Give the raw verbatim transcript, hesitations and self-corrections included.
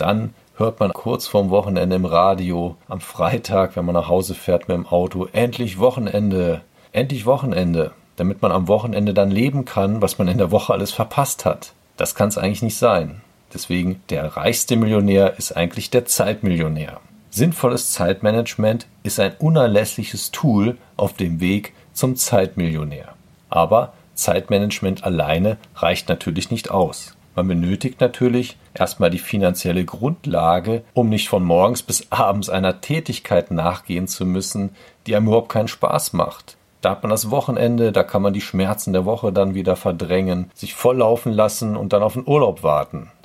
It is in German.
dann hört man kurz vorm Wochenende im Radio, am Freitag, wenn man nach Hause fährt mit dem Auto, endlich Wochenende, endlich Wochenende, damit man am Wochenende dann leben kann, was man in der Woche alles verpasst hat. Das kann es eigentlich nicht sein. Deswegen, der reichste Millionär ist eigentlich der Zeitmillionär. Sinnvolles Zeitmanagement ist ein unerlässliches Tool auf dem Weg zum Zeitmillionär. Aber Zeitmanagement alleine reicht natürlich nicht aus. Man benötigt natürlich erstmal die finanzielle Grundlage, um nicht von morgens bis abends einer Tätigkeit nachgehen zu müssen, die einem überhaupt keinen Spaß macht. Da hat man das Wochenende, da kann man die Schmerzen der Woche dann wieder verdrängen, sich volllaufen lassen und dann auf den Urlaub warten.